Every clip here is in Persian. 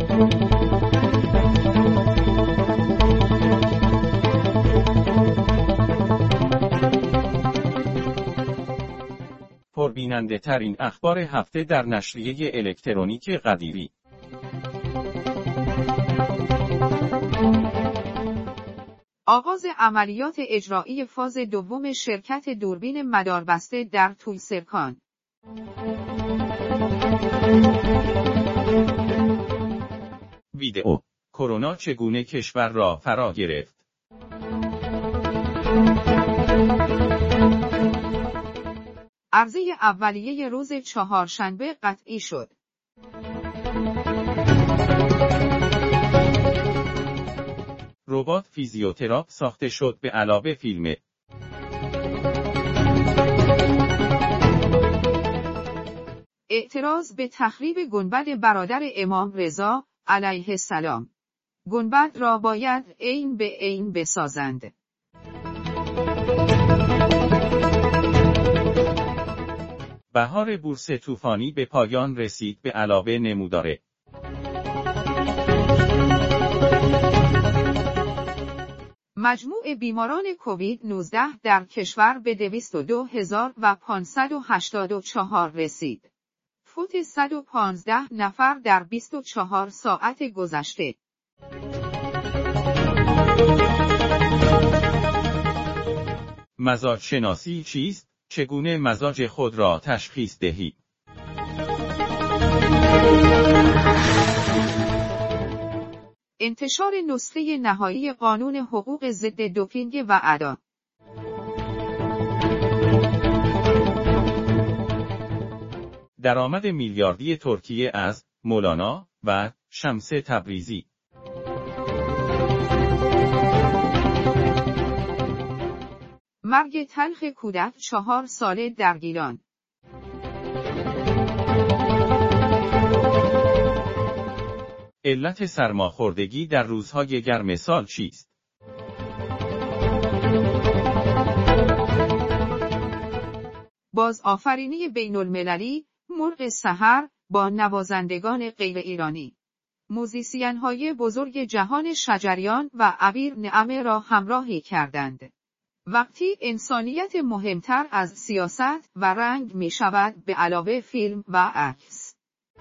پربیننده ترین اخبار هفته در نشریه الکترونیک قدیری. آغاز عملیات اجرایی فاز دوم شرکت دوربین مداربسته در تویسرکان. ویدئو: کرونا چگونه کشور را فرا گرفت؟ عرضه اولیه روز چهارشنبه قطعی شد. ربات فیزیوتراپ ساخته شد به علاوه فیلم. اعتراض به تخریب گنبد برادر امام رضا علیه السلام. گنبد را باید عین به عین بسازند. بهار بورس طوفانی به پایان رسید به علاوه نمودار. مجموع بیماران کووید 19 در کشور به 22584 رسید. فوت 115 نفر در 24 ساعت گذشته. مزاج شناسی چیست؟ چگونه مزاج خود را تشخیص دهید؟ انتشار نسخه نهایی قانون حقوق ضد دوپینگ و اعداد. درآمد میلیاردی ترکیه از مولانا و شمس تبریزی. مرگ تلخ کودک 4 ساله در گیلان. علت سرماخوردگی در روزهای گرم سال چیست؟ بازآفرینی بین‌المللی مرغ سحر با نوازندگان غیر ایرانی. موزیسین‌های بزرگ جهان شجریان و عبیر نعمه را همراهی کردند. وقتی انسانیت مهمتر از سیاست و رنگ می شود به علاوه فیلم و عکس.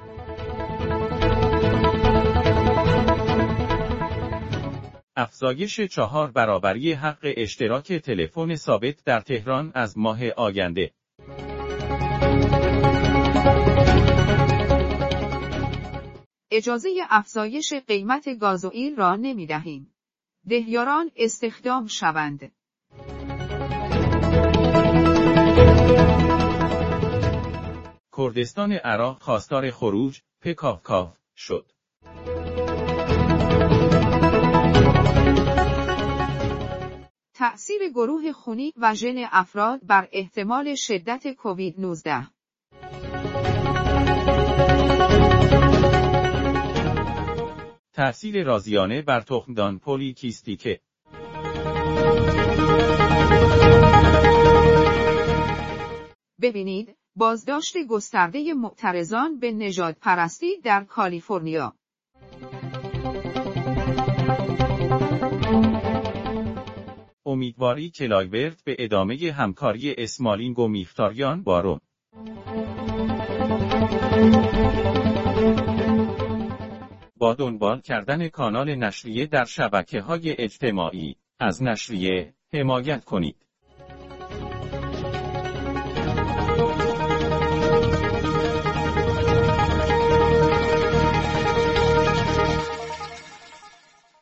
افزایش 4 برابری حق اشتراک تلفن ثابت در تهران از ماه آینده. اجازه افزایش قیمت گازوئیل را نمی دهیم. دهیاران استخدام شوند. کردستان عراق خواستار خروج پکاف شد. تأثیر گروه خونی و ژن افراد بر احتمال شدت کووید 19. تأثیر رازیانه بر تخمدان پولیکیستیک. ببینید بازداشت گسترده معترضان به نژادپرستی در کالیفرنیا. امیدواری کلایورت به ادامه همکاری اسمالینگ و میختاریان بارون. با دنبال کردن کانال نشریه در شبکه‌های اجتماعی، از نشریه حمایت کنید.